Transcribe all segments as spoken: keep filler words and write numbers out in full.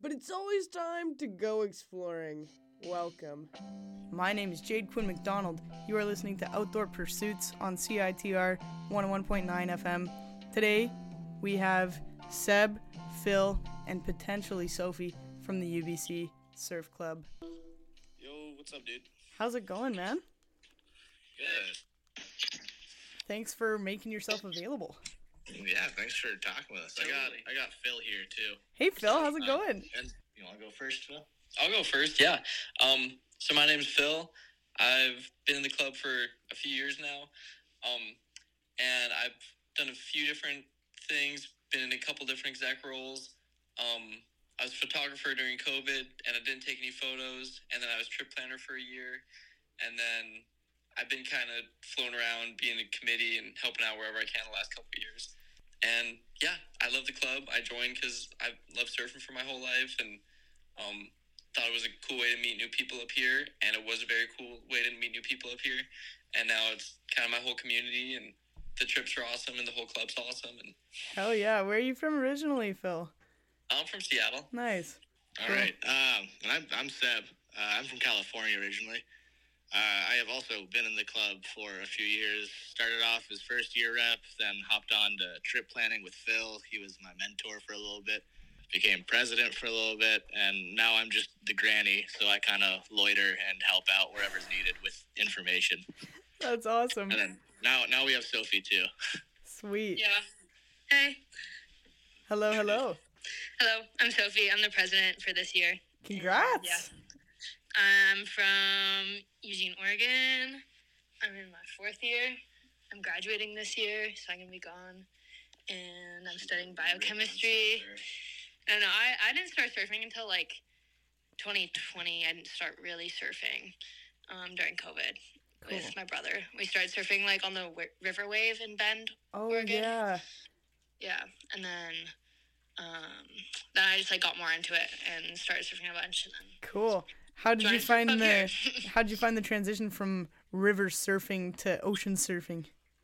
but it's always time to go exploring. Welcome. My name is Jade Quinn McDonald. You are listening to Outdoor Pursuits on C I T R one oh one point nine F M. Today, we have Seb, Phil, and potentially Sophie from the U B C Surf Club. Yo, what's up, dude? How's it going, man? Good. Thanks for making yourself available. Yeah, thanks for talking with us. I got I got Phil here too. Hey, Phil, how's it going? And you want to go first, Phil? I'll go first, yeah. Um, so my name's Phil. I've been in the club for a few years now. Um, and I've done a few different things, been in a couple different exec roles. Um, I was a photographer during COVID, and I didn't take any photos. And then I was trip planner for a year. And then I've been kind of flown around, being a committee and helping out wherever I can the last couple of years. And yeah, I love the club. I joined because I love surfing for my whole life, and um, thought it was a cool way to meet new people up here. And it was a very cool way to meet new people up here. And now it's kind of my whole community, and the trips are awesome, and the whole club's awesome. And Hell yeah. Where are you from originally, Phil? I'm from Seattle. Nice. All Cool. right. Um, and I'm I'm Seb. Uh, I'm from California originally. Uh, I have also been in the club for a few years. Started off as first year rep, then hopped on to trip planning with Phil. He was my mentor for a little bit. Became president for a little bit, and now I'm just the granny, so I kind of loiter and help out wherever's needed with information. That's awesome. And then now now we have Sophie too. Sweet. Yeah. Hey. Hello, hello. Hello. I'm Sophie. I'm the president for this year. Congrats. Yeah. I'm from Eugene, Oregon. I'm in my fourth year. I'm graduating this year, so I'm going to be gone. And I'm studying biochemistry. I don't know. I, I didn't start surfing until like twenty twenty. I didn't start really surfing um, during COVID Cool. with my brother. We started surfing like on the w- river wave in Bend. Oh, Oregon. yeah. Yeah. And then um, then I just like got more into it and started surfing a bunch. And then Cool. How did you Join us find up the here. how did you find the transition from river surfing to ocean surfing?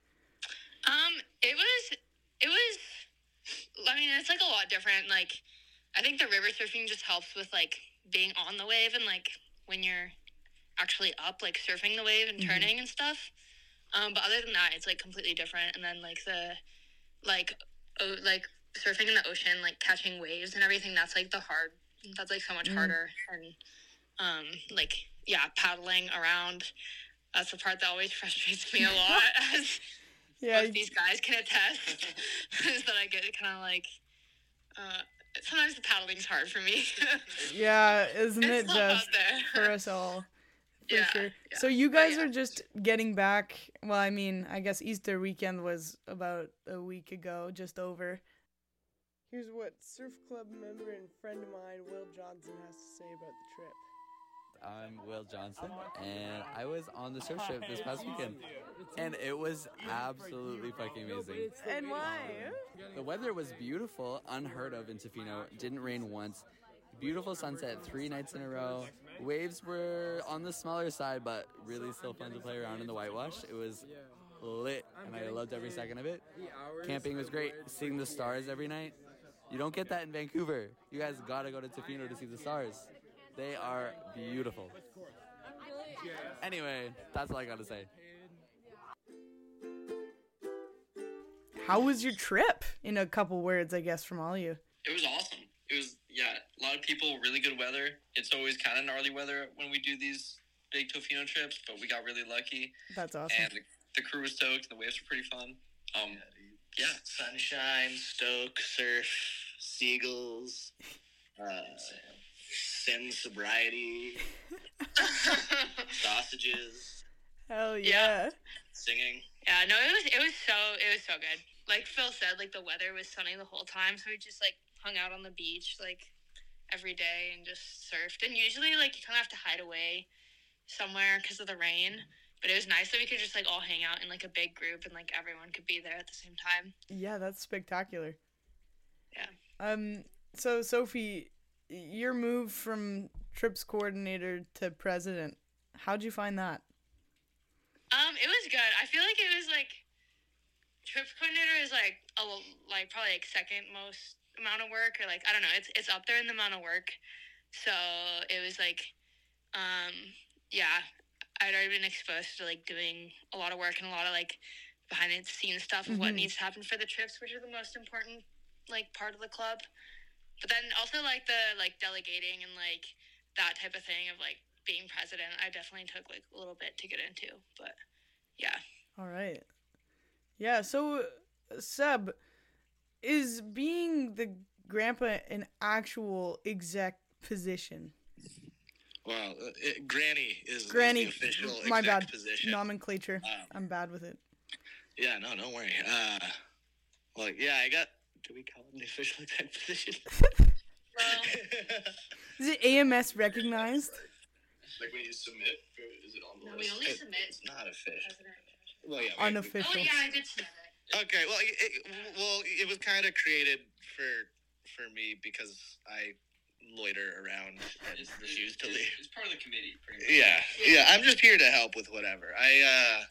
Um, it was, it was, I mean, it's like a lot different. Like, I think the river surfing just helps with like being on the wave and like when you're actually up, like surfing the wave and Mhm. turning and stuff. Um, but other than that, it's like completely different. And then like the, like, oh, like surfing in the ocean, like catching waves and everything, that's like the hard, that's like so much Mm. harder. And, um, like, yeah, paddling around, that's the part that always frustrates me a lot, as Yeah, most these guys can attest, is that I get kind of like, uh, sometimes the paddling's hard for me. yeah, isn't it It's tough out just there. for us all? For Yeah, sure. yeah. So you But guys yeah. are just getting back. Well, I mean, I guess Easter weekend was about a week ago, just over. Here's what Surf Club member and friend of mine, Will Johnson, has to say about the trip. I'm Will Johnson, and I was on the surf trip this past weekend, and it was absolutely fucking amazing. And why? The weather was beautiful, unheard of in Tofino. Didn't rain once. Beautiful sunset three nights in a row. Waves were on the smaller side, but really still fun to play around in the whitewash. It was lit, and I loved every second of it. Camping was great. Seeing the stars every night. You don't get that in Vancouver. You guys gotta go to Tofino to see the stars. They are beautiful. Anyway, that's all I gotta say. How was your trip? In a couple words, I guess, from all you. It was awesome. It was, yeah, a lot of people, really good weather. It's always kind of gnarly weather when we do these big Tofino trips, but we got really lucky. That's awesome. And the, the crew was stoked, and the waves were pretty fun. Um, yeah. Sunshine, Stoke, surf, seagulls, uh, sin, sobriety, sausages, Hell yeah. Yeah. singing. Yeah, no, it was it was so it was so good. Like Phil said, like the weather was sunny the whole time, so we just like hung out on the beach like every day and just surfed. And usually like you kind of have to hide away somewhere because of the rain. But it was nice that we could just like all hang out in like a big group and like everyone could be there at the same time. Yeah, that's spectacular. Yeah. Um. So Sophie, your move from trips coordinator to president, how'd you find that? Um, it was good. I feel like it was like trip coordinator is like a like probably like second most amount of work, or like I don't know, it's it's up there in the amount of work. So it was like, um, yeah, I'd already been exposed to like doing a lot of work and a lot of like behind the scenes stuff of what Mhm. needs to happen for the trips, which are the most important like part of the club. But then also like the like delegating and like that type of thing of like being president, I definitely took like a little bit to get into. But yeah. All right. Yeah, so Seb, is being the grandpa an actual exec position? Well, uh, it, Granny is, Granny, is the official my exec bad. position. Nomenclature. Um, I'm bad with it. Yeah, no, don't worry. Uh, well, yeah, I got. Do we call it the official exec position? Well, Is it A M S recognized? Like when you submit, is it on the no, we list? only It- submit it's not official. president. Well, yeah. we- Unofficial. Oh yeah, I did submit it. Okay, well, it, it, well, it was kind of created for for me because I loiter around and It's, refuse to it's, leave. it's part of the committee, pretty much. Yeah, yeah. I'm just here to help with whatever. I, uh,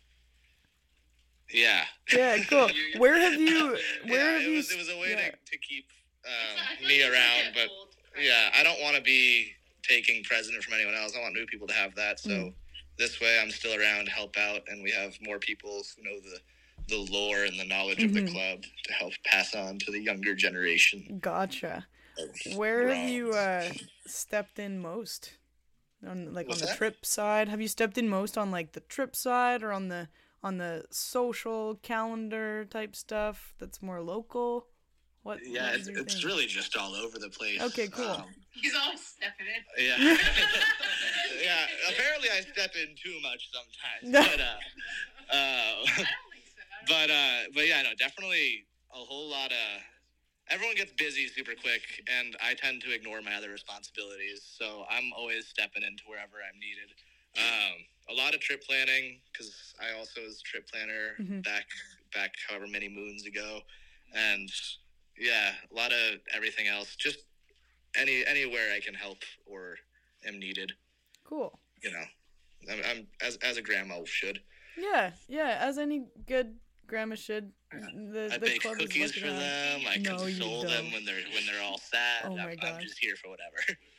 yeah. Yeah, cool. Where have you? Where yeah, have it you? was it was a way yeah. to, to keep I um, feel me like it's around, like but an old president. yeah, I don't want to be taking president from anyone else. I want new people to have that. So Mm. this way, I'm still around to help out, and we have more people who know the the lore and the knowledge of Mhm. the club to help pass on to the younger generation. Gotcha. of Where have Browns. you uh, stepped in most? On like What's on the that? trip side, have you stepped in most on like the trip side or on the on the social calendar type stuff that's more local? What? Yeah, what is it's, your it's thing? really just all over the place. Okay, cool. Um, He's always stepping in. yeah. yeah. Apparently, I step in too much sometimes. But, uh, uh, I don't think so. I don't but, uh, but yeah, no, definitely a whole lot of. Everyone gets busy super quick, and I tend to ignore my other responsibilities. So I'm always stepping into wherever I'm needed. Um, a lot of trip planning, because I also was trip planner Mhm. back back however many moons ago, and yeah, a lot of everything else. Just any anywhere I can help or am needed. Cool. You know, I'm, I'm as as a grandma should. Yeah, yeah. As any good grandma should. The I the bake club is cookies looking for at- them. I No, you console them don't. when they're when they're all sad. Oh my I'm, God. I'm just here for whatever.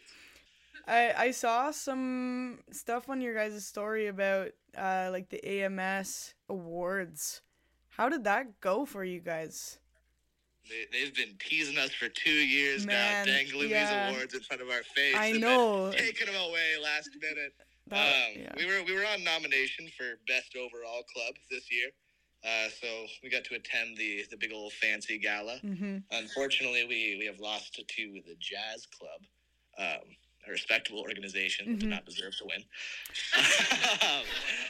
I I saw some stuff on your guys' story about uh like the A M S awards. How did that go for you guys? They, they've been teasing us for two years Man, now, dangling yeah. these awards in front of our face. I and then know. taking them away last minute. That- um, yeah. We were we were on nomination for best overall club this year, uh, so we got to attend the the big old fancy gala. Mm-hmm. Unfortunately, we we have lost to the Jazz Club, um, a respectable organization who Mhm. did not deserve to win. Um,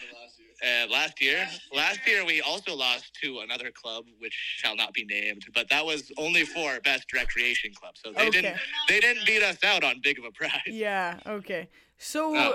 And last year, last year we also lost to another club, which shall not be named, but that was only for best recreation club. So they Okay. didn't they didn't beat us out on big of a prize. Yeah, okay. So Oh.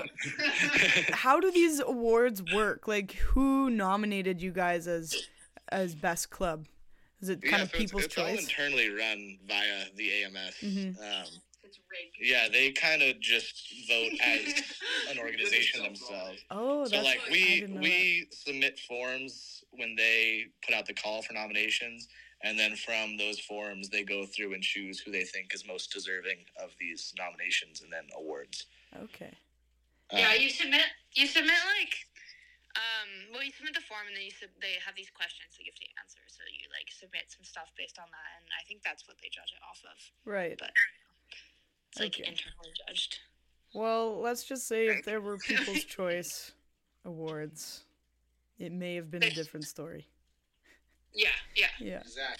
how do these awards work? Like who nominated you guys as as best club? Is it kind yeah, of so it's, people's it's all choice? internally run via the A M S. Mhm. Um, It's rigged. yeah, they kind of just vote as an organization themselves. Oh, So that's like I we didn't know we submit forms when they put out the call for nominations, and then from those forms they go through and choose who they think is most deserving of these nominations and then awards. that. Okay. Yeah, Uh, you submit. You submit like, um, well, you submit the form and then you sub- they have these questions that you have to answer. So you like submit some stuff based on that, and I think that's what they judge it off of. Right. But it's like Okay. internally judged. Well, let's just say if there were People's Choice Awards, it may have been a different story. Yeah, yeah, Yeah. exactly.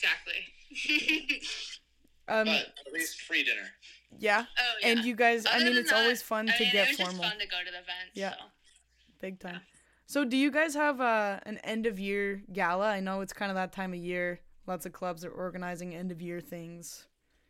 exactly. Um. But at least free dinner. Yeah. oh yeah. And you guys, I Other mean, than it's that, always fun I to mean, get it was formal. just fun to go to the event. Yeah. So. Big time. So, do you guys have uh, an end of year gala? I know it's kind of that time of year. Lots of clubs are organizing end of year things.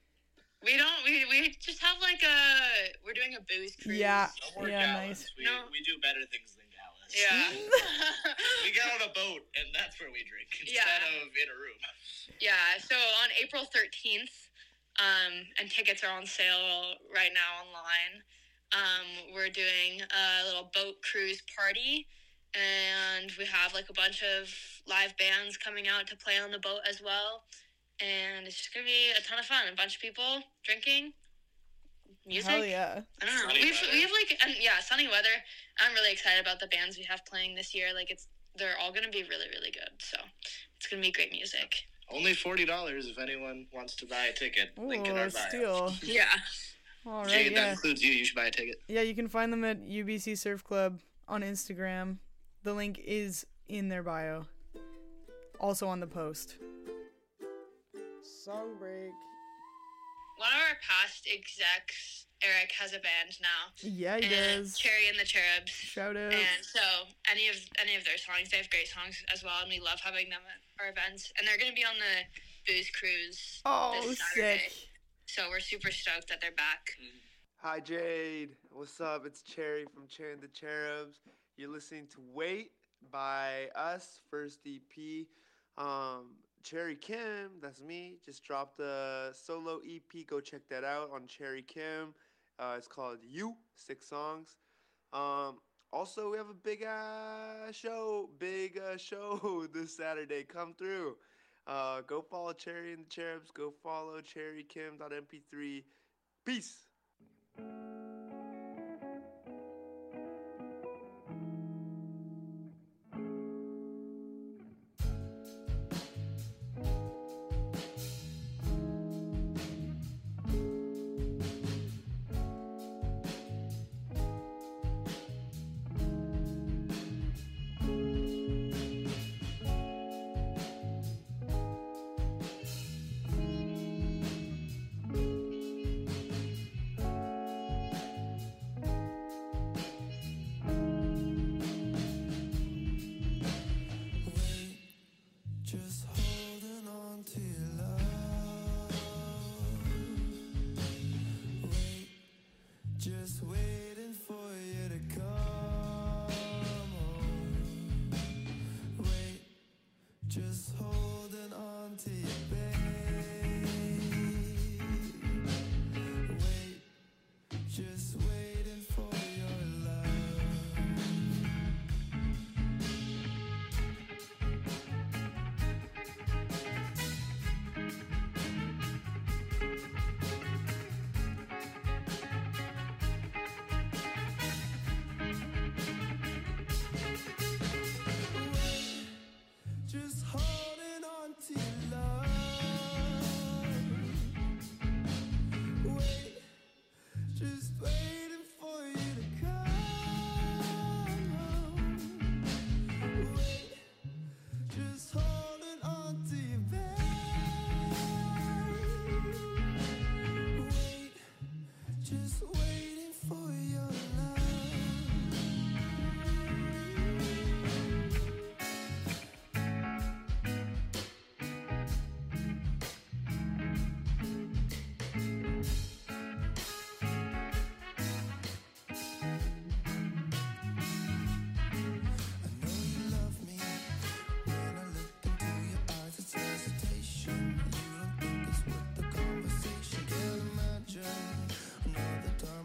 We don't. We we just have like a. We're doing a booze cruise. Yeah. No more Yeah, galas. nice. We, No. we do better things than galas. Yeah. We get on a boat and that's where we drink instead Yeah. of in a room. Yeah, so on April thirteenth, um, and tickets are on sale right now online, um, we're doing a little boat cruise party, and we have like a bunch of live bands coming out to play on the boat as well, and it's just gonna be a ton of fun. A bunch of people drinking, music. Hell yeah. I don't know. Sunny We've weather. we have like and yeah, sunny weather. I'm really excited about the bands we have playing this year. Like it's they're all gonna be really really good. So it's gonna be great music. Only forty dollars if anyone wants to buy a ticket. Link in Ooh, our bio. steal. Yeah. All right, Jade, that yeah. includes you. You should buy a ticket. Yeah, you can find them at U B C Surf Club on Instagram. The link is in their bio. Also on the post. Song break. One of our past execs, Eric, has a band now. Yeah, he and does. Cherry and the Cherubs. Shout out. And so any of any of their songs, they have great songs as well, and we love having them at our events. And they're going to be on the Booze Cruise Oh, this Saturday. sick. So we're super stoked that they're back. Hi, Jade. What's up? It's Cherry from Cherry and the Cherubs. You're listening to Wait by us, first E P. Um, Cherry Kim, that's me, just dropped a solo E P. Go check that out on Cherry Kim. Uh, it's called You, six songs. Um, also, we have a big uh, show, big uh, show this Saturday. Come through. Uh, go follow Cherry and the Cherubs. Go follow cherry kim dot m p three. Peace. Just holding on to your love. Wait, just waiting for you to come home. Wait, just holding on to your babe. Wait, just waiting for your love. Just holding on to your love. Wait, just waiting for you to come home. Wait, just holding on to your babe. Wait, just waiting for your love. I know you love me. When I look into your eyes, it's hesitation. You don't think it's worth the conversation. Can't imagine another time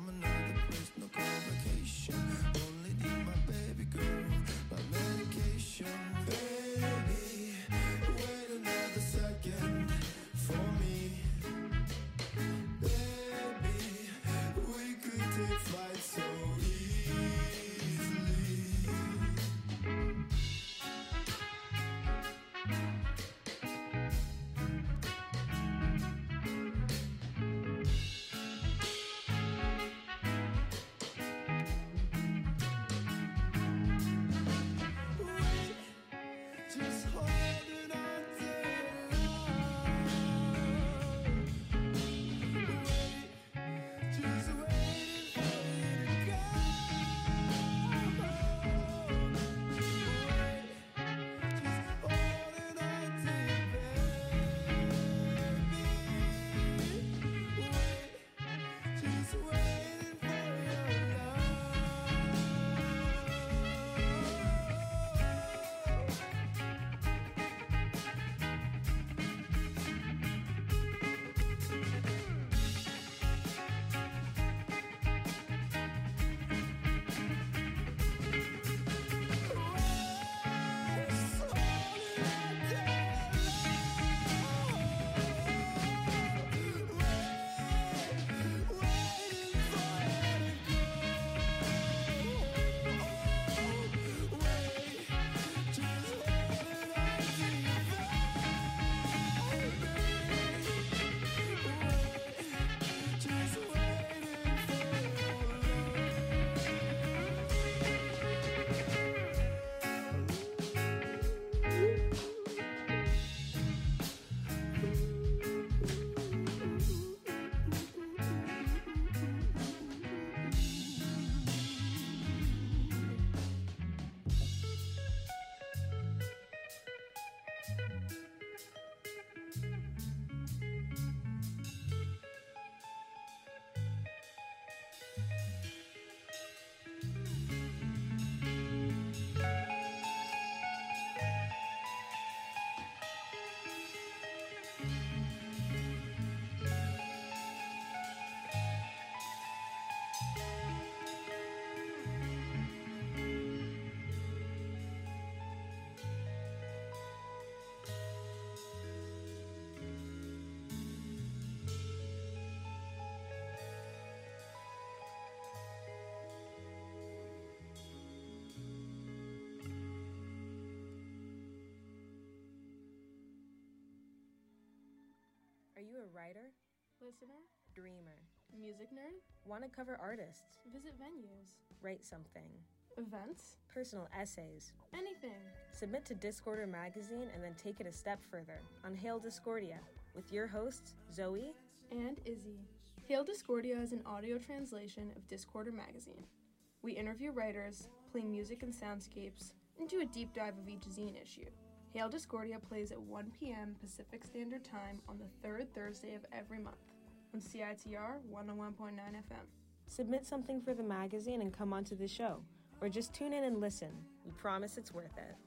Are you a writer? Listener? Dreamer? Music nerd? Want to cover artists? Visit venues? Write something? Events? Personal essays? Anything. Submit to Discorder magazine and then take it a step further on Hail Discordia with your hosts, Zoe and Izzy. Hail Discordia is an audio translation of Discorder magazine. We interview writers, play music and soundscapes, and do a deep dive of each zine issue. Hail Discordia plays at one p.m. Pacific Standard Time on the third Thursday of every month on C I T R one oh one point nine F M. Submit something for the magazine and come onto the show, or just tune in and listen. We promise it's worth it.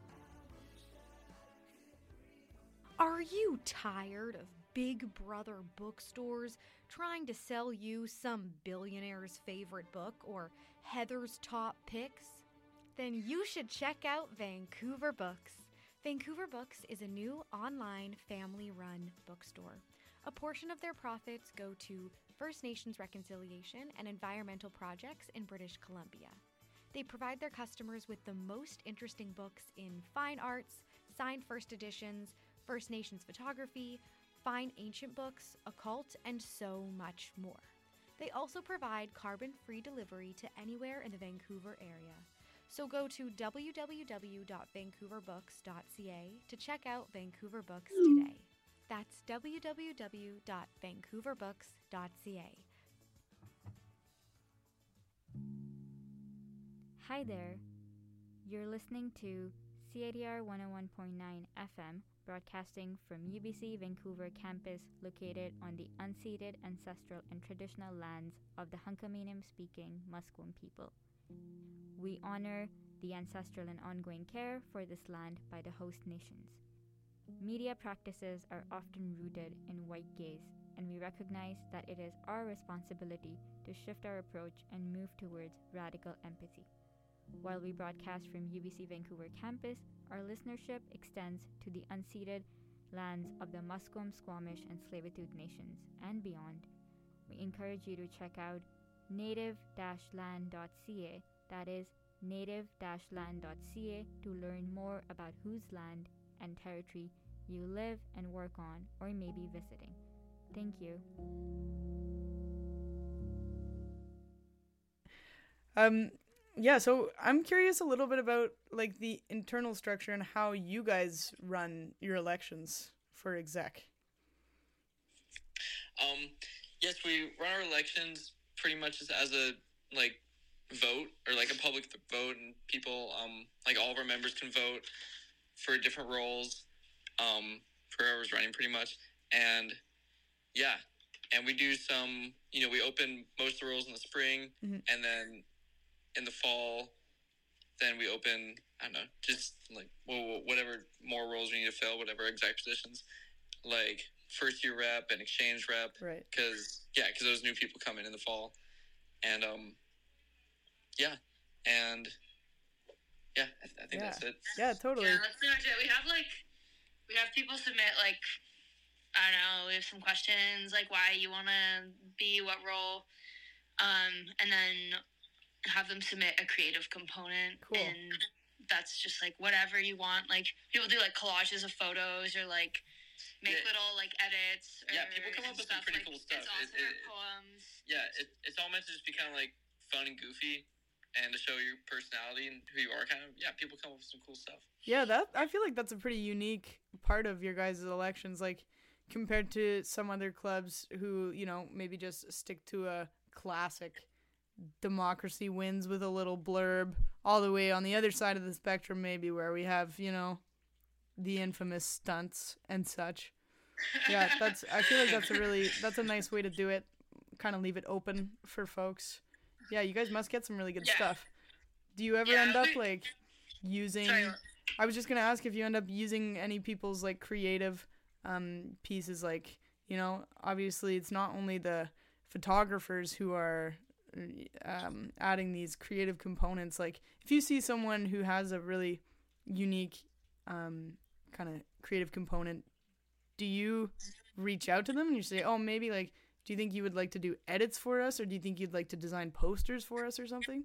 Are you tired of Big Brother bookstores trying to sell you some billionaire's favorite book or Heather's top picks? Then you should check out Vancouver Books. Vancouver Books is a new online family-run bookstore. A portion of their profits go to First Nations reconciliation and environmental projects in British Columbia. They provide their customers with the most interesting books in fine arts, signed first editions, First Nations photography, fine ancient books, occult, and so much more. They also provide carbon-free delivery to anywhere in the Vancouver area. So go to w w w dot vancouver books dot c a to check out Vancouver Books today. That's w w w dot vancouver books dot c a. Hi there. You're listening to C I T R one oh one point nine F M, broadcasting from U B C Vancouver campus located on the unceded ancestral and traditional lands of the Hunkaminam-speaking Musqueam people. We honor the ancestral and ongoing care for this land by the host nations. Media practices are often rooted in white gaze, and we recognize that it is our responsibility to shift our approach and move towards radical empathy. While we broadcast from U B C Vancouver campus, our listenership extends to the unceded lands of the Musqueam, Squamish, and Tsleil-Waututh nations and beyond. We encourage you to check out native dash land dot c a, that is native dash land dot c a, to learn more about whose land and territory you live and work on or may be visiting. Thank you. Um, yeah, so I'm curious a little bit about like the internal structure and how you guys run your elections for exec. Um, yes, we run our elections pretty much as, as a like vote or like a public vote, and people, um, like all of our members can vote for different roles, um, for whoever's running pretty much. And yeah, and we do some, you know, we open most of the roles in the spring, mm-hmm. and then in the fall, then we open, I don't know, just like well, whatever more roles we need to fill, whatever exec positions, like first year rep and exchange rep. Right. Cause yeah, cause those new people come in in the fall, and, um, yeah. And yeah, I, th- I think yeah. that's it. Yeah, totally. Yeah, that's pretty much it. We have like, we have people submit like, I don't know, we have some questions like why you want to be what role, um, and then have them submit a creative component. Cool. And that's just like whatever you want. Like people do like collages of photos or like make Yeah. little like edits. Or, Yeah, people come up with some pretty like, cool stuff. It's also It- it- for poems. Yeah, it, it's all meant to just be kind of like fun and goofy, and to show your personality and who you are. Kind of, yeah, people come up with some cool stuff. Yeah, that I feel like that's a pretty unique part of your guys' elections, like compared to some other clubs who, you know, maybe just stick to a classic democracy wins with a little blurb, all the way on the other side of the spectrum, maybe where we have, you know, the infamous stunts and such. Yeah, that's I feel like that's a really that's a nice way to do it. Kind of leave it open for folks. Yeah, you guys must get some really good Yeah. stuff. Do you ever Yeah, end up we- like using Sorry. I was just gonna ask if you end up using any people's like creative um pieces, like, you know, obviously it's not only the photographers who are um adding these creative components. Like if you see someone who has a really unique um kind of creative component, do you reach out to them and you say, oh, maybe like, do you think you would like to do edits for us, or do you think you'd like to design posters for us or something?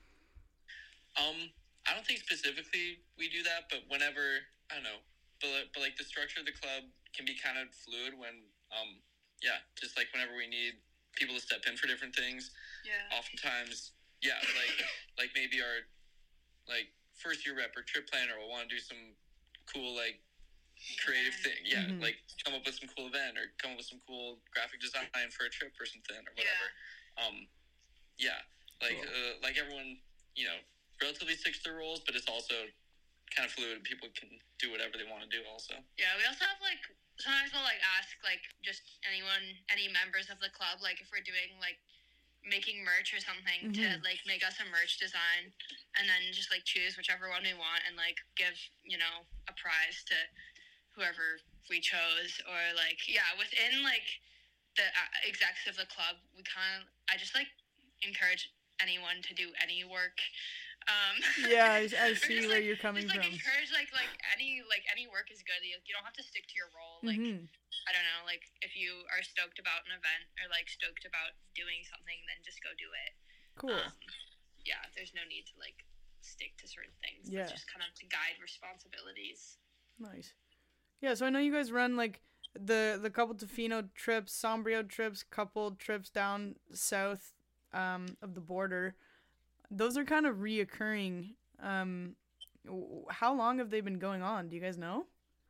Um, I don't think specifically we do that, but whenever, I don't know, but, but like the structure of the club can be kind of fluid when, um, yeah, just like whenever we need people to step in for different things. Yeah. Oftentimes, yeah, like like maybe our like first year rep or trip planner will want to do some cool like creative thing. Yeah, Mhm. like come up with some cool event or come up with some cool graphic design for a trip or something or whatever. Yeah. Um, yeah, like Cool. uh, like everyone, you know, relatively sticks to their roles, but it's also kind of fluid and people can do whatever they want to do also. Yeah, we also have like sometimes we'll like ask like just anyone, any members of the club, like if we're doing like making merch or something to Mhm. like make us a merch design, and then just like choose whichever one we want and like give, you know, a prize to whoever we chose. Or like, yeah, within like the uh, execs of the club, we kind of I just like encourage anyone to do any work. Um, Yeah, I, I or see just, where like, you're coming just, like, from. encourage like like any like any work is good. You, you don't have to stick to your role. Like Mhm. I don't know, like if you are stoked about an event or like stoked about doing something, then just go do it. Cool. Um, yeah, there's no need to like stick to certain things. Yeah. It's just kind of to guide responsibilities. Nice. Yeah, so I know you guys run like the the couple Tofino trips, Sombrio trips, couple trips down south um, of the border. Those are kind of reoccurring. Um, w- how long have they been going on? Do you guys know?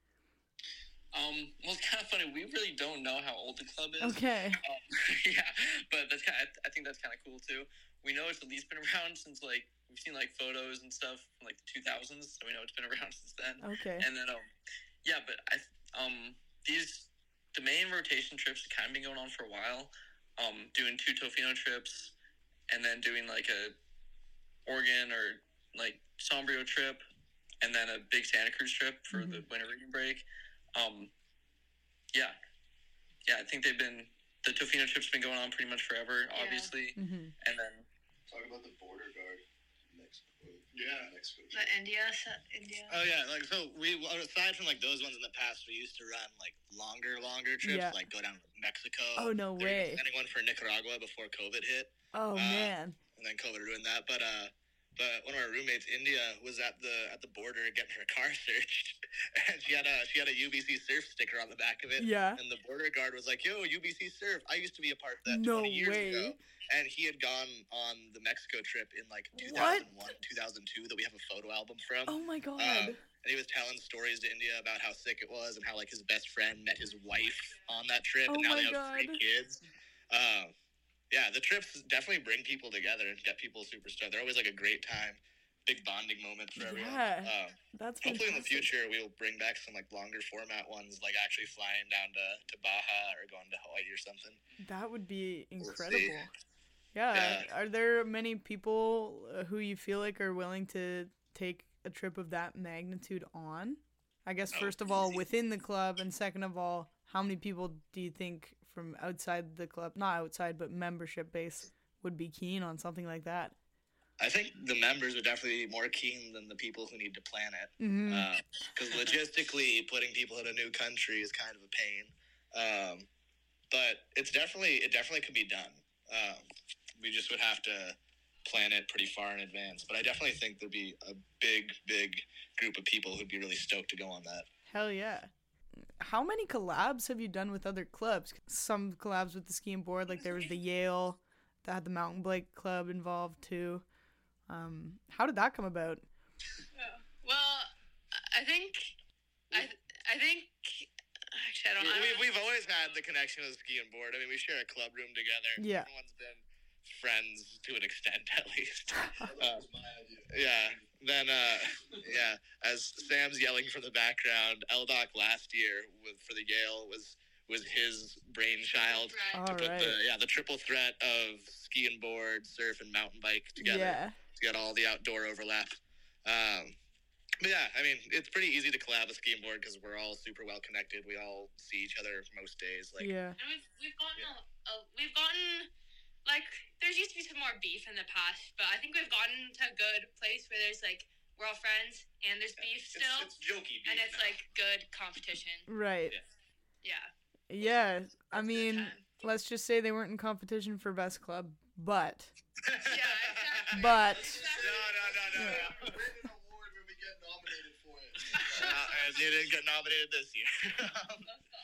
Um, well, it's kind of funny. We really don't know how old the club is. Okay. Um, yeah, but that's kind of, I think that's kind of cool too. We know it's at least been around since like we've seen like photos and stuff from like the two thousands, so we know it's been around since then. Okay. And then um, yeah, but I um these the main rotation trips have kind of been going on for a while. Um, doing two Tofino trips, and then doing like a Oregon or like Sombrio trip, and then a big Santa Cruz trip for the winter reading break. Um, yeah, yeah, I think they've been the Tofino trip's been going on pretty much forever, obviously, Mhm. and then Talk about the border guard. Mexico. Yeah, Mexico. The India, so, India. Oh yeah, like so we aside from like those ones in the past, we used to run like longer, longer trips, Yeah. like go down to Mexico. Oh, no There was way. Sending one for Nicaragua before COVID hit. Oh, Uh, man. And then COVID ruined that, but uh, but one of our roommates, India, was at the at the border getting her car searched, and she had a she had a U B C Surf sticker on the back of it. Yeah. And the border guard was like, "Yo, U B C Surf, I used to be a part of that No twenty years way. ago." And he had gone on the Mexico trip in like two What? thousand one, two thousand two that we have a photo album from. Oh my god. Um, and he was telling stories to India about how sick it was and how like his best friend met his wife on that trip, Oh and now my they have three God. kids. Um, yeah, the trips definitely bring people together and get people super stoked. They're always like a great time, big bonding moment for everyone. Yeah, Um, that's hopefully in the fantastic. future we'll bring back some like longer format ones, like actually flying down to, to Baja or going to Hawaii or something. That would be We'll see. incredible. Yeah. Yeah. Are there many people uh, who you feel like are willing to take a trip of that magnitude on? I guess Oh, first of all within the club, and second of all, how many people do you think from outside the club, not outside but membership base, would be keen on something like that? I think the members are definitely more keen than the people who need to plan it. Mhm. Because logistically, putting people in a new country is kind of a pain. Um, but it's definitely it definitely could be done. Um, we just would have to plan it pretty far in advance. But I definitely think there'd be a big, big group of people who'd be really stoked to go on that. Hell yeah. How many collabs have you done with other clubs? Some collabs with the ski and board, like there was the Yale that had the Mountain Bike Club involved too. Um, how did that come about? Well, I think, I, I think, actually, I don't know. We, we've always had the connection with ski and board. I mean, we share a club room together. Yeah. Everyone's been friends to an extent, at least. Uh, yeah. Then, uh, yeah, as Sam's yelling from the background, L D O C last year with for the Yale was was his brainchild All to put right. the yeah the triple threat of ski and board, surf, and mountain bike together Yeah. to get all the outdoor overlap. Um, but yeah, I mean, it's pretty easy to collab with ski and board because we're all super well connected. We all see each other most days. Like, Yeah. And we've, we've gotten, a, a, we've gotten, like, there's used to be some more beef in the past, but I think we've gotten to a good place where there's, like, we're all friends, and there's beef it's, still, it's jokey beef and it's, now. like, good competition. Right. Yeah. Yeah. I mean, let's just say they weren't in competition for best club, but Yeah, exactly. but No, no, no, no, no. Win an award when we get nominated for it. Uh, and you didn't get nominated this year.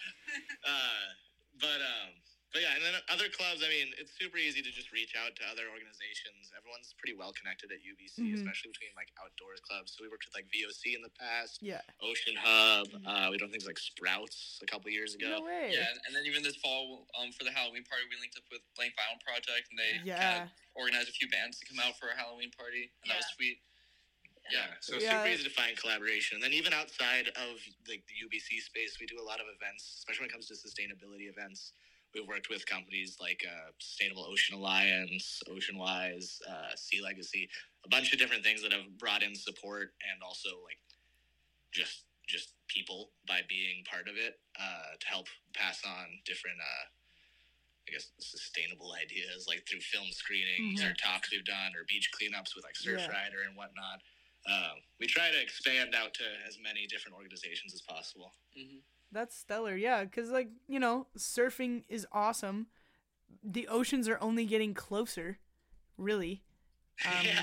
Uh, but um, but yeah, and then other clubs. I mean, it's super easy to just reach out to other organizations. Everyone's pretty well connected at U B C, Mhm. especially between like outdoors clubs. So we worked with like V O C in the past. Yeah. Ocean Hub. Uh, we done things like Sprouts a couple years ago. No way. Yeah, and then even this fall, um, for the Halloween party, we linked up with Blank Vinyl Project, and they Yeah. kind of organized a few bands to come out for a Halloween party, and that was sweet. Yeah, so it's Yeah. super easy to find collaboration. And then even outside of like the U B C space, we do a lot of events, especially when it comes to sustainability events. We've worked with companies like uh, Sustainable Ocean Alliance, Oceanwise, uh, Sea Legacy, a bunch of different things that have brought in support and also like just just people by being part of it uh, to help pass on different, uh, I guess, sustainable ideas like through film screenings Mhm. or talks we've done or beach cleanups with like Surfrider Yeah. and whatnot. Um, we try to expand out to as many different organizations as possible. Mm-hmm. That's stellar, yeah, because, like, you know, surfing is awesome. The oceans are only getting closer, really. Um, Yeah.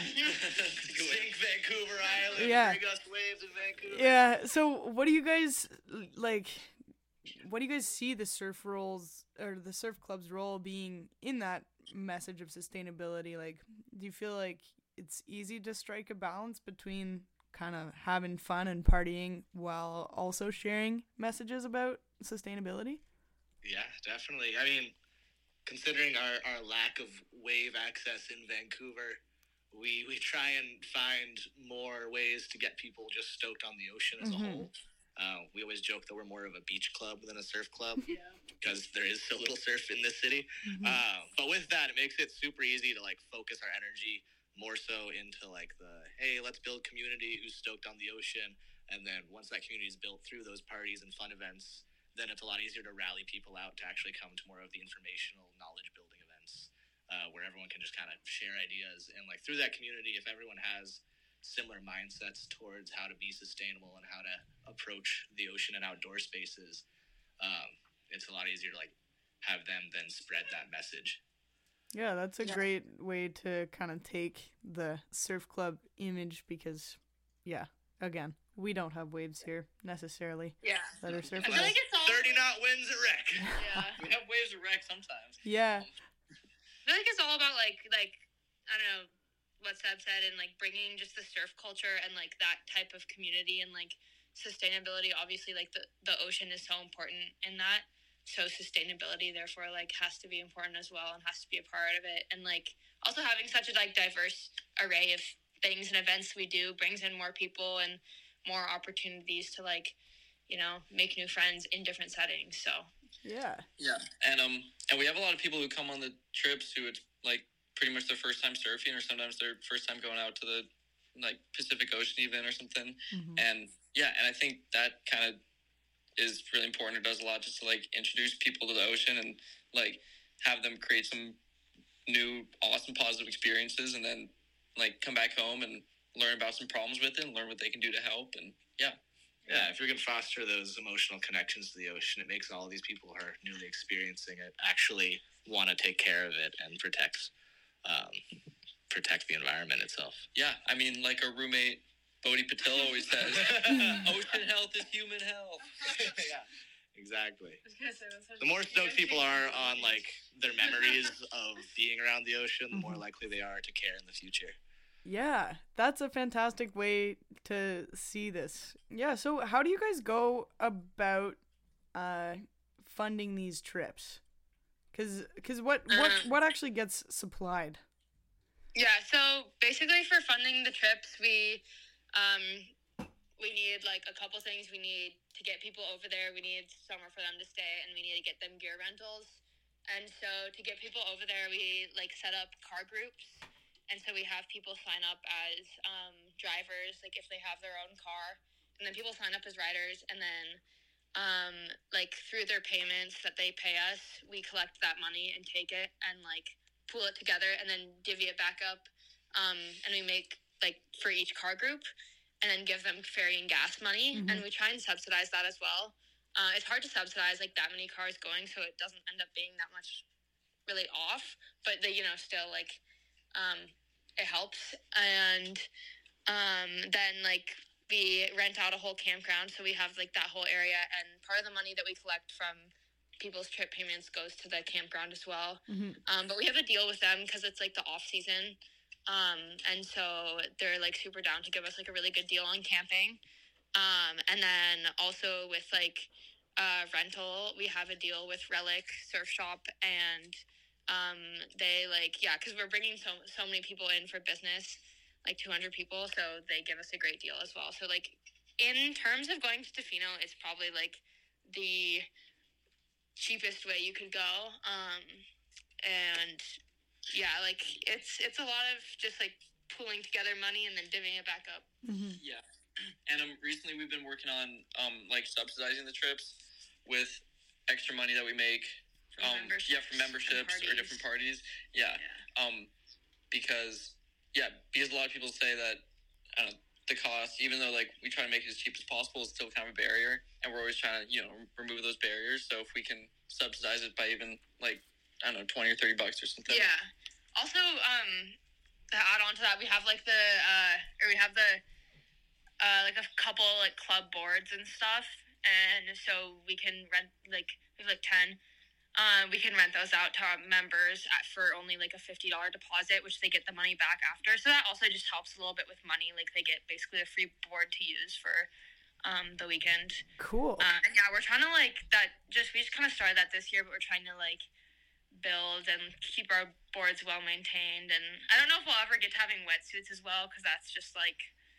Sink Vancouver Island, Yeah. bring us waves in Vancouver. yeah, so what do you guys, like, what do you guys see the surf roles, or the surf club's role being in that message of sustainability? Like, do you feel like it's easy to strike a balance between kind of having fun and partying while also sharing messages about sustainability? Yeah, definitely. I mean, considering our, our lack of wave access in Vancouver, we we try and find more ways to get people just stoked on the ocean as Mhm. a whole. Uh, we always joke that we're more of a beach club than a surf club because there is so little surf in this city. Mhm. Uh, but with that, it makes it super easy to like focus our energy more so into like the, hey, let's build community who's stoked on the ocean. And then once that community is built through those parties and fun events, then it's a lot easier to rally people out to actually come to more of the informational knowledge building events uh, where everyone can just kind of share ideas. And like through that community, if everyone has similar mindsets towards how to be sustainable and how to approach the ocean and outdoor spaces, um, it's a lot easier to like have them then spread that message. Yeah, that's a Yeah. great way to kind of take the surf club image because, yeah, again, we don't have waves here necessarily Yeah. that are I feel surfable. like it's all thirty knot winds at wreck. yeah. We have waves of wreck sometimes. Yeah, I feel like it's all about like like I don't know what Seb said and like bringing just the surf culture and like that type of community and like sustainability. Obviously, like the the ocean is so important in that. So sustainability therefore like has to be important as well and has to be a part of it. And like also having such a like diverse array of things and events we do brings in more people and more opportunities to like, you know, make new friends in different settings. So yeah, Yeah, and um, and we have a lot of people who come on the trips who it's like pretty much their first time surfing, or sometimes their first time going out to the like Pacific Ocean even or something. Mhm. And yeah, and I think that kind of is really important. It does a lot just to like introduce people to the ocean and like have them create some new awesome positive experiences, and then like come back home and learn about some problems with it and learn what they can do to help. And yeah. Yeah, if we can foster those emotional connections to the ocean, it makes all these people who are newly experiencing it actually want to take care of it and protect um, protect the environment itself. Yeah, I mean, like our roommate Bodhi Patel always says, ocean health is human health. Yeah, exactly. The more stoked people are on like their memories of being around the ocean, the more likely they are to care in the future. yeah, that's a fantastic way to see this. Yeah, so how do you guys go about uh, funding these trips? Cause, cause what, what, Um, what actually gets supplied? yeah, so basically for funding the trips, we um we need like a couple things. We need to get people over there. We need somewhere for them to stay, and we need to get them gear rentals. And so to get people over there, we like set up car groups. And so we have people sign up as um, drivers, like if they have their own car, and then people sign up as riders, and then um, like through their payments that they pay us, we collect that money and take it and like pool it together and then divvy it back up. Um, and we make like for each car group and then give them ferry and gas money. Mhm. And we try and subsidize that as well. Uh, it's hard to subsidize like that many cars going, so it doesn't end up being that much really off, but they, you know, still like, um, it helps. And um, then like we rent out a whole campground, so we have like that whole area, and part of the money that we collect from people's trip payments goes to the campground as well. Mhm. Um, but we have a deal with them because it's like the off season. Um, and so they're like super down to give us like a really good deal on camping. Um, and then also with like uh, rental, we have a deal with Relic Surf Shop, and um, they like, yeah, because we're bringing so, so many people in for business, like two hundred people. So they give us a great deal as well. So like in terms of going to Tofino, it's probably like the cheapest way you could go. Um, and yeah, like it's it's a lot of just like pooling together money and then divvying it back up. Mm-hmm. Yeah, and um, recently we've been working on um like subsidizing the trips with extra money that we make. From um, memberships yeah, from memberships and or different parties. Yeah. Yeah. Um, because yeah, because a lot of people say that I don't know, the cost, even though like we try to make it as cheap as possible, is still kind of a barrier, and we're always trying to you know remove those barriers. So if we can subsidize it by even like I don't know twenty or thirty bucks or something. Yeah. Also, um, to add on to that, we have like the uh, or we have the uh, like a couple like club boards and stuff, and so we can rent like we have like ten. Uh, we can rent those out to our members at, for only like a fifty dollars deposit, which they get the money back after. So that also just helps a little bit with money. Like they get basically a free board to use for um, the weekend. Cool. Uh, and yeah, we're trying to like that. Just we just kind of started that this year, but we're trying to like build and keep our boards well maintained. And I don't know if we'll ever get to having wetsuits as well, because that's just like,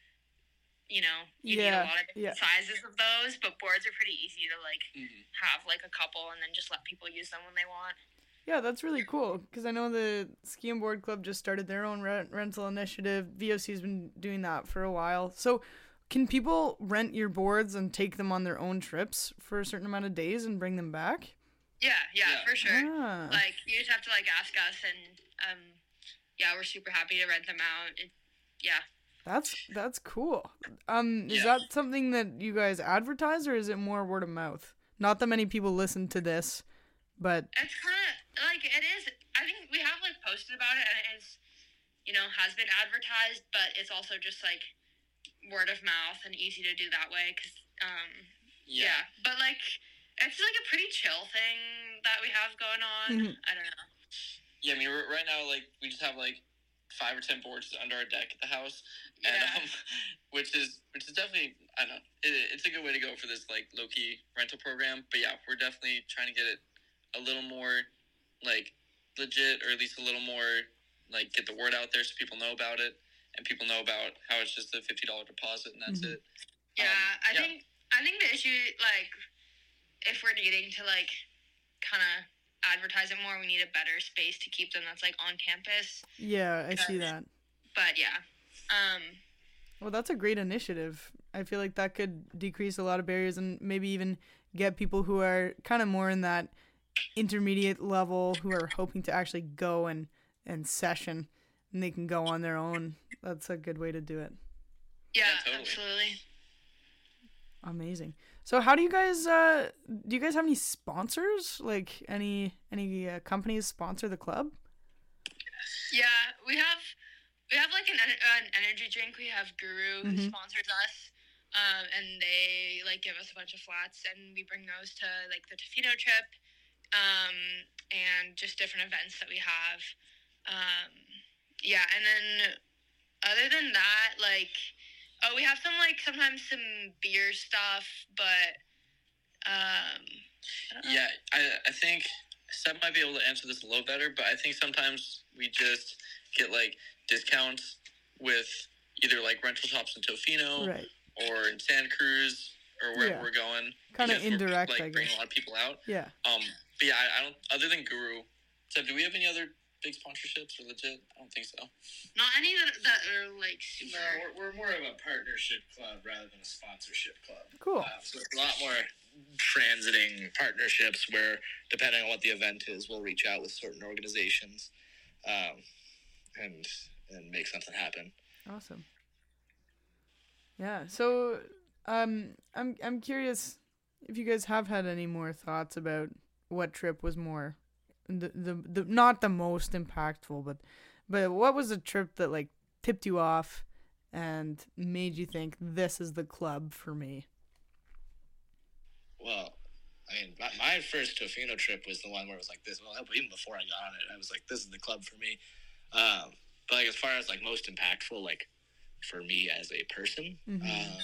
you know, you Yeah, need a lot of different yeah. sizes of those. But boards are pretty easy to like Mhm. have like a couple and then just let people use them when they want. Yeah, that's really cool because I know the Ski and Board Club just started their own rent- rental initiative. V O C's been doing that for a while. So, can people rent your boards and take them on their own trips for a certain amount of days and bring them back? Yeah, yeah, Yeah. for sure. Ah. Like you just have to like ask us, and um, yeah, we're super happy to rent them out. It, yeah. That's that's cool. Um, is Yeah. that something that you guys advertise, or is it more word of mouth? Not that many people listen to this, but It's kind of like it is. I think we have like posted about it, and it is, you know, has been advertised, but it's also just like word of mouth and easy to do that way. Cause um, yeah. but like it's like a pretty chill thing that we have going on. Mhm. I don't know. Yeah, I mean, we're, right now, like, we just have, like, five or ten boards under our deck at the house, and, Yeah. um, which is, which is definitely, I don't know, it, it's a good way to go for this, like, low-key rental program, but yeah, we're definitely trying to get it a little more, like, legit, or at least a little more, like, get the word out there so people know about it, and people know about how it's just a fifty dollars deposit, and that's Mhm. it. Yeah, Um, I yeah. think I think the issue, like, if we're needing to like kind of advertise it more, we need a better space to keep them that's like on campus. yeah, I see that. But yeah, um, Well, that's a great initiative. I feel like that could decrease a lot of barriers and maybe even get people who are kind of more in that intermediate level who are hoping to actually go and, and session, and they can go on their own. That's a good way to do it. yeah, Yeah, totally. absolutely. Amazing. So how do you guys, uh, do you guys have any sponsors? Like any, any uh, companies sponsor the club? Yeah, we have we have like an en- an energy drink. We have Guru who Mhm. sponsors us, um, and they like give us a bunch of flats, and we bring those to like the Tofino trip, um, and just different events that we have. Um, yeah, and then other than that, like, oh, we have some like sometimes some beer stuff, but um, I don't know. Yeah, I, I think Seb might be able to answer this a little better, but I think sometimes we just get like discounts with either like rental shops in Tofino Right. or in Santa Cruz or wherever Yeah. we're going. Kinda because we're, indirect, like, I bringing guess. a lot of people out. Yeah. Um, but yeah, I, I don't. Other than Guru, Seb, do we have any other big sponsorships or legit? I don't think so. Not any that, that are like super. No, we're, we're more of a partnership club rather than a sponsorship club. Cool. Uh, so it's a lot more transiting partnerships where, depending on what the event is, we'll reach out with certain organizations um, and and make something happen. Awesome. Yeah. So, um, I'm I'm curious if you guys have had any more thoughts about what trip was more, the the, the not the most impactful, but but what was a trip that like tipped you off and made you think this is the club for me? Well, I mean, my, my first Tofino trip was the one where it was like this. Well, even before I got on it, I was like, this is the club for me. Um, but like as far as like most impactful, like for me as a person, Mhm. uh,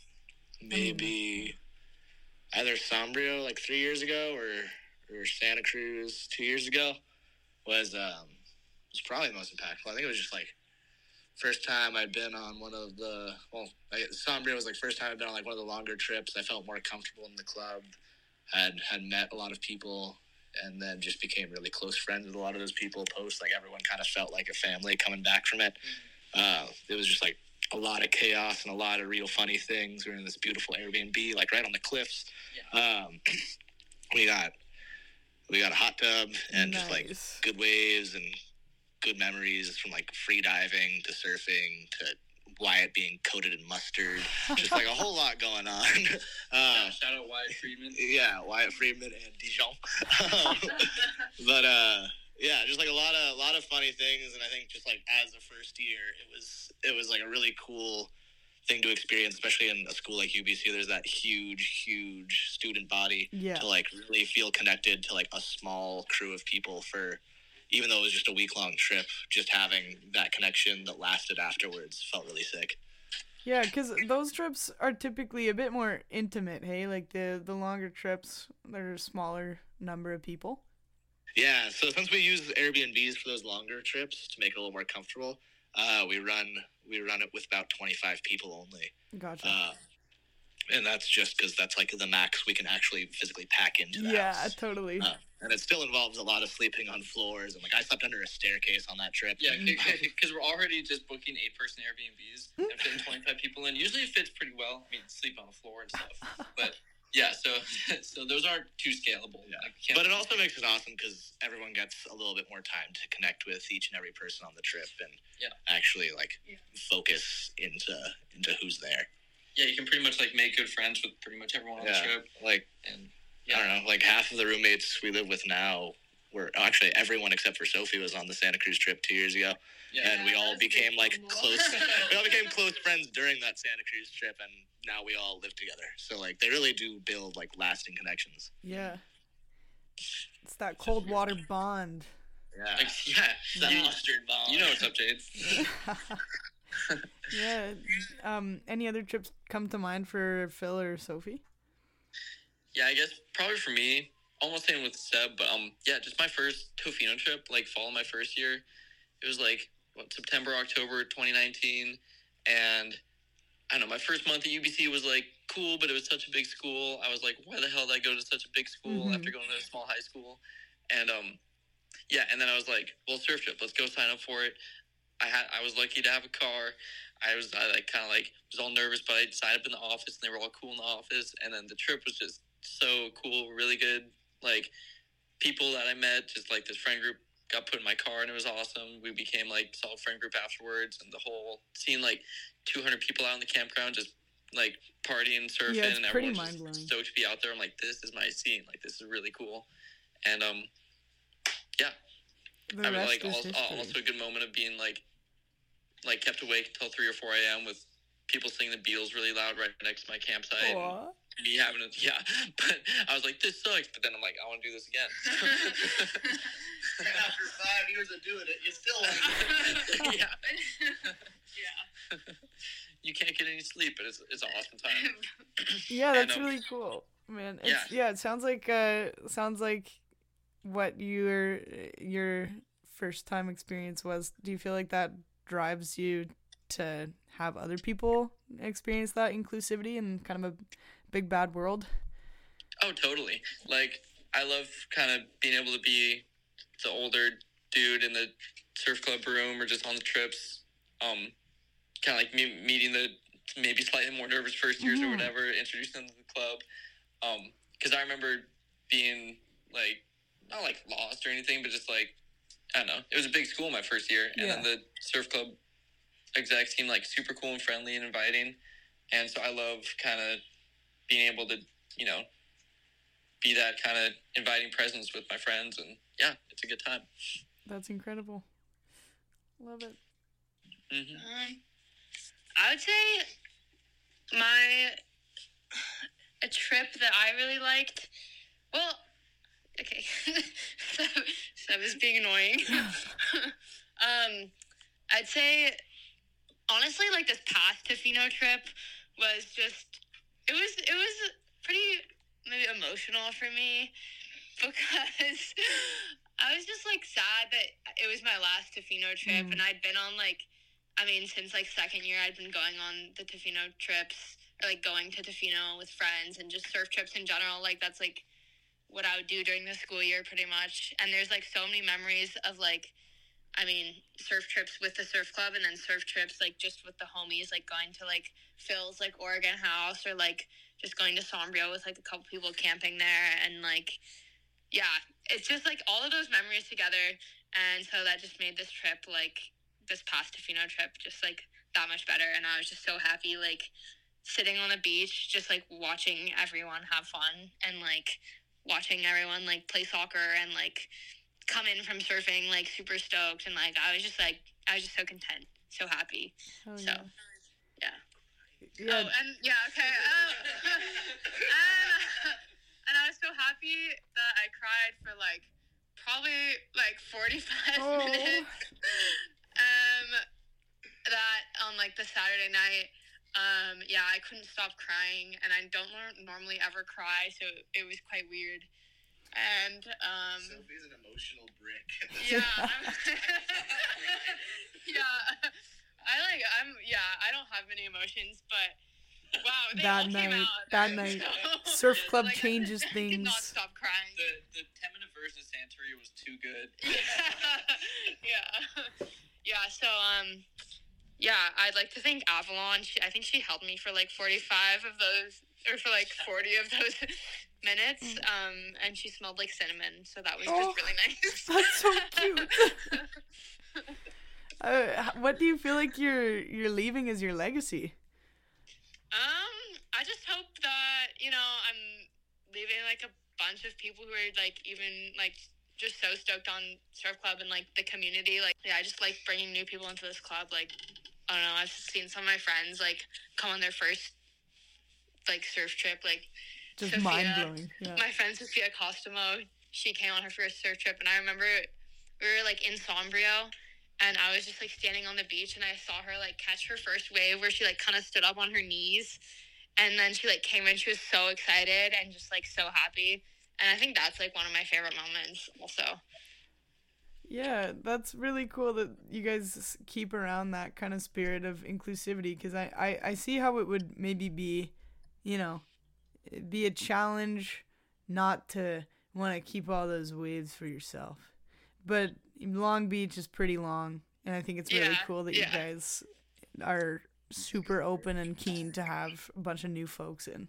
maybe either Sombrio like three years ago or or Santa Cruz two years ago was um was probably the most impactful. I think it was just like first time I'd been on one of the well, I, Sombrio was like first time I'd been on like one of the longer trips. I felt more comfortable in the club. Had had met a lot of people, and then just became really close friends with a lot of those people. Post like everyone kind of felt like a family coming back from it. Uh, it was just like a lot of chaos and a lot of real funny things. We were in this beautiful Airbnb, like right on the cliffs. Um, we got we got a hot tub and just like good waves and good memories from like free diving to surfing to Wyatt being coated in mustard. Just like a whole lot going on. Uh, Shout out Wyatt Friedman. Yeah, Wyatt Friedman and Dijon. Um, but uh, yeah, just like a lot of a lot of funny things, and I think just like as a first year, it was it was like a really cool thing to experience, especially in a school like U B C. There's that huge, huge student body Yeah. to like really feel connected to like a small crew of people for. Even though it was just a week-long trip, just having that connection that lasted afterwards felt really sick. Yeah, because those trips are typically a bit more intimate, hey? Like the, the longer trips, they're a smaller number of people. Yeah, so since we use Airbnbs for those longer trips to make it a little more comfortable, uh, we run we run it with about twenty-five people only. Gotcha. Uh, and that's just because that's like the max we can actually physically pack into the Yeah, house. totally. Uh, and it still involves a lot of sleeping on floors. And like I slept under a staircase on that trip. Yeah, because we're already just booking eight-person Airbnbs and fitting twenty-five people in. Usually it fits pretty well. I mean, sleep on the floor and stuff. But yeah, so so those aren't too scalable. Yeah. Like, can't- But it also makes it awesome because everyone gets a little bit more time to connect with each and every person on the trip and Yeah. actually like focus into into who's there. Yeah, you can pretty much like make good friends with pretty much everyone on Yeah, the trip. like And I don't know, like half of the roommates we live with now were actually everyone except for Sophie was on the Santa Cruz trip two years ago, Yeah. and we all became like close. We all became close friends during that Santa Cruz trip, and now we all live together. So like they really do build like lasting connections. Yeah. It's that cold water bond. Yeah, Like, yeah, that Yeah. mustard bomb. You know what's up, Jade. Yeah. Um. Any other trips come to mind for Phil or Sophie? Yeah, I guess probably for me, almost same with Seb, but um, yeah, just my first Tofino trip, like fall of my first year. It was like what September, October, twenty nineteen, and I don't know. My first month at U B C was like cool, but it was such a big school. I was like, why the hell did I go to such a big school Mhm. after going to a small high school? And um, yeah, and then I was like, well, surf trip, let's go sign up for it. I had, I was lucky to have a car. I was, I like kind of like was all nervous, but I signed up in the office, and they were all cool in the office. And then the trip was just so cool, really good. Like people that I met, just like this friend group got put in my car, and it was awesome. We became like solid friend group afterwards, and the whole seeing like two hundred people out in the campground just like partying, surfing, Yeah, it's and pretty everyone's mind-blowing. just stoked to be out there. I'm like, this is my scene. Like this is really cool. And um, yeah, The I was rest like is also, history. also a good moment of being like like kept awake until three or four a.m. with people singing the Beatles really loud right next to my campsite. Aw. And me having a yeah, but I was like, this sucks. But then I'm like, I want to do this again. And after five years of doing it, you still want yeah, Yeah. you can't get any sleep, but it's it's an awesome time. Yeah, And, that's um, really cool, man. It's, yeah. it sounds like uh, sounds like what your your first time experience was. Do you feel like that drives you to have other people experience that inclusivity in kind of a big bad world? Oh, totally. Like, I love kind of being able to be the older dude in the surf club room or just on the trips. Um, kind of like me meeting the maybe slightly more nervous first years or Mhm. whatever, introducing them to the club. Um, because I remember being like, not like lost or anything, but just like, I don't know. It was a big school my first year, and then the surf club execs seemed like super cool and friendly and inviting. And so I love kind of being able to, you know, be that kind of inviting presence with my friends, and yeah, it's a good time. That's incredible. Love it. Mm-hmm. Um, I would say my a trip that I really liked Well, okay. Seb, Seb is being annoying. um, I'd say, honestly, like this past Tofino trip was just, it was, it was pretty maybe emotional for me because I was just like sad that it was my last Tofino trip, Mm. and I'd been on like, I mean, since like second year, I'd been going on the Tofino trips, or like going to Tofino with friends and just surf trips in general. Like that's like what I would do during the school year pretty much. And there's like so many memories of like, I mean, surf trips with the surf club, and then surf trips like just with the homies, like going to like Phil's like Oregon house, or like just going to Sombrio with like a couple people camping there. And like, yeah, it's just like all of those memories together. And so that just made this trip, like this past Tofino trip, just like that much better. And I was just so happy, like sitting on the beach, just like watching everyone have fun, and like watching everyone like play soccer and like come in from surfing like super stoked, and like I was just like I was just so content, so happy. Oh, so yeah. yeah. Yeah. Oh, and yeah, okay. Um, and, and I was so happy that I cried for like probably like forty-five Oh. minutes. Um, that on like the Saturday night. Um, yeah, I couldn't stop crying, and I don't nor- normally ever cry, so it was quite weird. And um, Sophie's an emotional brick. yeah, I'm, yeah, I like I'm yeah, I don't have many emotions, but wow, they all That came night, out. that so- night, surf club like, I- changes I could not things. stop crying. The the ten minute version of Santeria was too good. yeah, yeah. So um, yeah, I'd like to thank Avalon. She, I think she held me for like forty-five of those, or for like forty of those minutes. Um, and she smelled like cinnamon, so that was Oh, just really nice. That's so cute. uh, h- what do you feel like you're you're leaving as your legacy? Um, I just hope that, you know, I'm leaving like a bunch of people who are like even like just so stoked on surf club and like the community. Like, yeah, I just like bringing new people into this club. Like, I don't know, I've seen some of my friends like come on their first like surf trip. Like, Just Sophia, mind-blowing, yeah. My friend Sophia Costomo, she came on her first surf trip, and I remember we were like in Sombrio, and I was just like standing on the beach, and I saw her like catch her first wave where she like kind of stood up on her knees, and then she like came in. She was so excited and just like so happy, and I think that's like one of my favorite moments also. Yeah, that's really cool that you guys s- keep around that kind of spirit of inclusivity, because I, I, I see how it would maybe be, you know, it'd be a challenge not to want to keep all those waves for yourself. But Long Beach is pretty long, and I think it's really Yeah, cool that yeah. you guys are super open and keen to have a bunch of new folks in.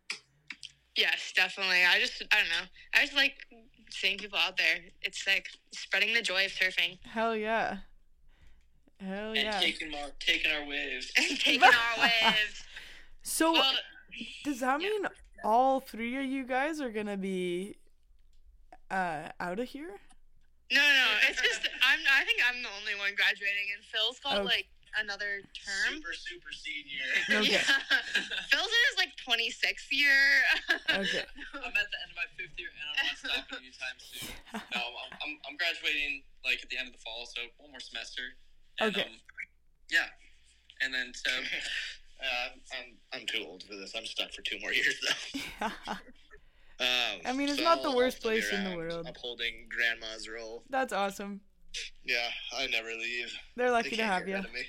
Yes, definitely. I just, I don't know. I just like seeing people out there. It's like spreading the joy of surfing. Hell yeah. Hell And yeah. taking our taking our waves. And taking our waves. So, Well, does that mean all three of you guys are gonna be uh, out of here? No, no, it's just I'm. I think I'm the only one graduating, and Phil's got Okay. like another term. Super, super senior. Okay. Yeah, Phil's in his like twenty-sixth year. Okay. I'm at the end of my fifth year, and I'm not stopping anytime soon. No, I'm, I'm I'm graduating like at the end of the fall, so one more semester. And, Okay. Um, yeah, and then so Uh, I'm I'm too old for this. I'm stuck for two more years though. Um, I mean, it's so not the I'll- worst I'll be place in the around, world. Upholding grandma's role. That's awesome. Yeah, I never leave. They're lucky They to can't have get you. rid of me.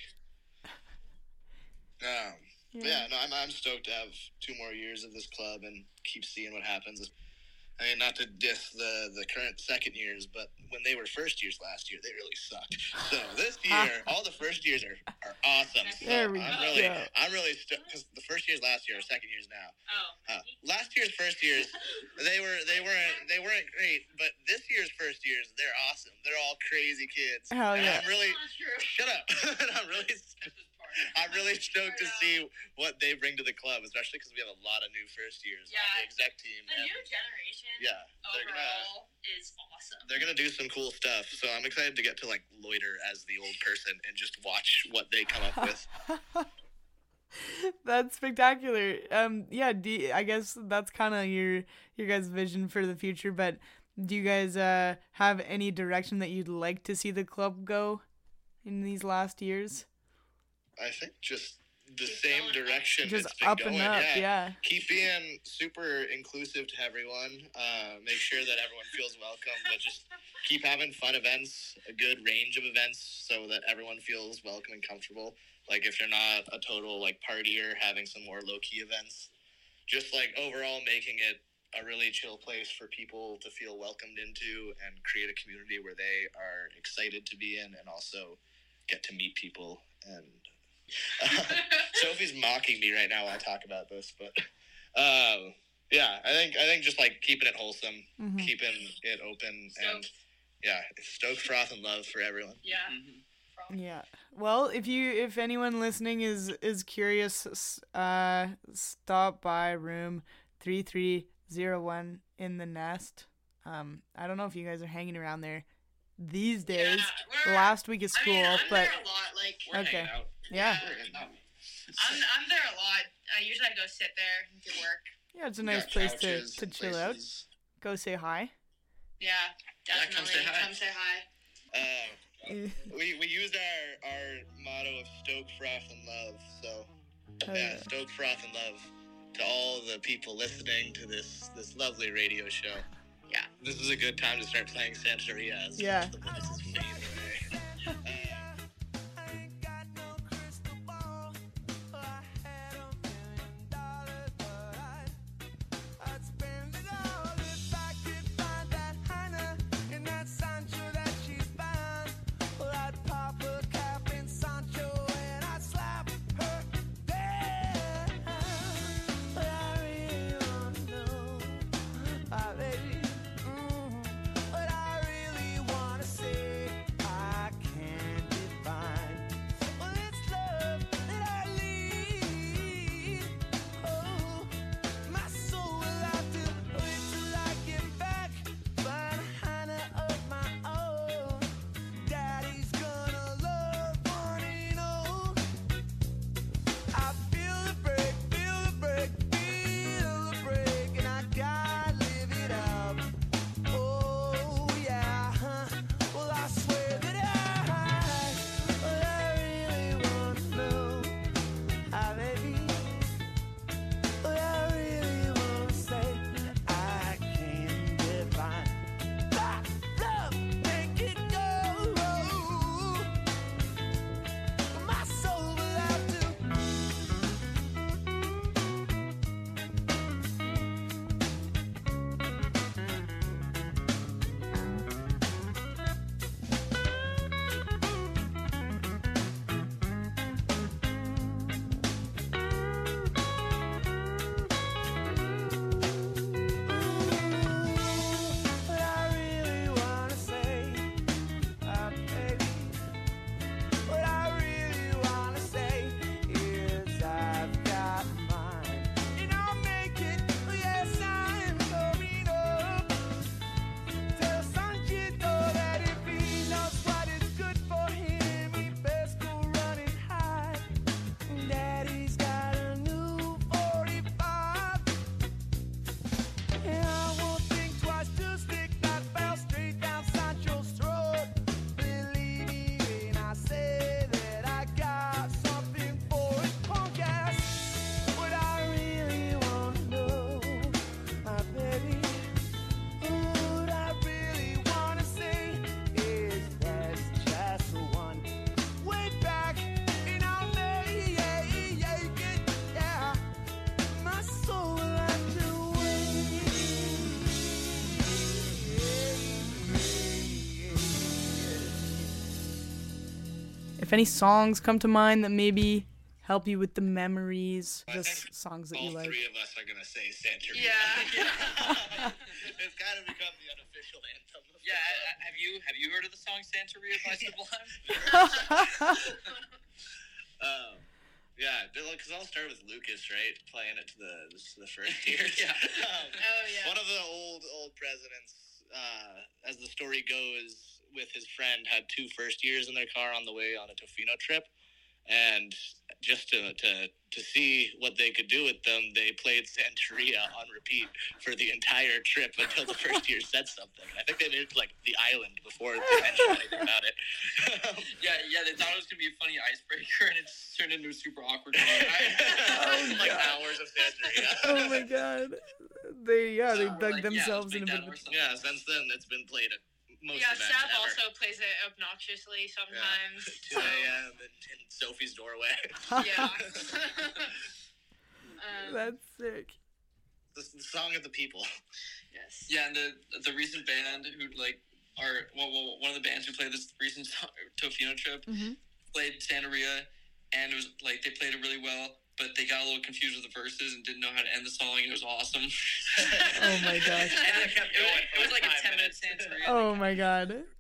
Um, but Yeah. yeah, no, I'm I'm stoked to have two more years of this club and keep seeing what happens. I mean, not to diss the, the current second years, but when they were first years last year, they really sucked. So this year, all the first years are, are awesome. So There we I'm really, go. I'm really stoked because the first years last year are second years now. Oh. Uh, last year's first years, they were they weren't they weren't great, but this year's first years, they're awesome. They're all crazy kids. Hell And yeah. I'm really shut up. And I'm really I'm really stoked to see what they bring to the club, especially because we have a lot of new first years on the Yeah. exec team. The and new generation. yeah, they're gonna overall is awesome. they're gonna do some cool stuff. So I'm excited to get to like loiter as the old person and just watch what they come up with. That's spectacular. Um, yeah, do you- I guess that's kind of your your guys' vision for the future. But do you guys uh have any direction that you'd like to see the club go in these last years? I think just the same direction Just it's been up and going. up, yeah. yeah. Keep being super inclusive to everyone. Uh, make sure that everyone feels welcome, but just keep having fun events, a good range of events, so that everyone feels welcome and comfortable. Like if you're not a total like partier, having some more low key events. Just like overall making it a really chill place for people to feel welcomed into and create a community where they are excited to be in and also get to meet people. And uh, Sophie's mocking me right now while I talk about this, but um, yeah, I think I think just like keeping it wholesome, Mhm. keeping it open, and yeah, stoke, froth, and love for everyone. Yeah. Yeah. Well, if you if anyone listening is is curious, s- uh, stop by room three three zero one in the Nest. Um, I don't know if you guys are hanging around there these days. Last week of I school, mean, I'm but there a lot. Like, okay. Yeah. I'm I'm there a lot. I usually go sit there and do work. Yeah, it's a We nice got place couches to, to and chill out. places. Go say hi. Yeah, Yeah, come definitely. say hi. Come say hi. Uh, we we used our our motto of stoke, froth, and love. So Oh, yeah, yeah. stoke, froth, and love to all the people listening to this this lovely radio show. Yeah, this is a good time to start playing Santeria as Yeah. the voices fade away. Uh, I'd spend it all if I could find that Hannah in that Sancho that she's found. Well, I'd pop her cap in Sancho and I'd slap her down. But I really wanna know, ah, baby, mm, but I really wanna say I can't define. Well, it's love that I lead. Oh, my soul will have to wait till I get back. Find Hannah of my own. Daddy's gonna love one and all. I feel the break, feel the break, feel the break, and I gotta live it up. Oh yeah, huh. Well I swear that I, well I really wanna know, ah baby. But I really wanna say I can't define that love, make it go. My soul will have to. But I really wanna say, ah, baby. What I really wanna say is I've got mine, and I'll make it. Yes, I'm coming up. Tell Sanchito that if he knows what is good for him, he best go run and hide. Daddy's got a new forty-five. And I won't think twice to stick that bell straight down Sancho's throat. Believe me when I say that I got something for his punk ass. What I really wanna know, my baby, what I really wanna say is there's just one way back, and I'll make it, yeah. My soul will have to If any songs come to mind that maybe help you with the memories, just songs that you all like. three of us are gonna say Santeria. Yeah. It's kind of become the unofficial anthem. Of Yeah, uh, have you have you heard of the song Santeria by Sublime? Um, yeah, because I'll start with Lucas, right? Playing it to the to the first years. Yeah. Um, Oh yeah. One of the old old presidents, uh, as the story goes, with his friend, had two first years in their car on the way on a Tofino trip, and just to, to to see what they could do with them, they played Santeria on repeat for the entire trip until the first year said something. I think they made it to, like, the island before they mentioned anything about it. yeah, yeah, they thought it was going to be a funny icebreaker, and it's turned into a super awkward one. oh, like hours of Santeria. Oh, my God. They, yeah, they So, dug like, themselves yeah, in a bit of a... Yeah, since then, it's been played at most yeah, events Sab ever. also plays it obnoxiously sometimes. two a.m. in, in Sophie's doorway. Yeah. um, That's sick. The, the song of the people. Yes. Yeah, and the the recent band who, like, are, well, well one of the bands who played this recent Tofino trip Mhm. played Santeria, and it was, like, they played it really well, but they got a little confused with the verses and didn't know how to end the song, and it was awesome. Oh, my gosh. And it, kept going it, was, it was like a ten minute Santeria. Oh, my God.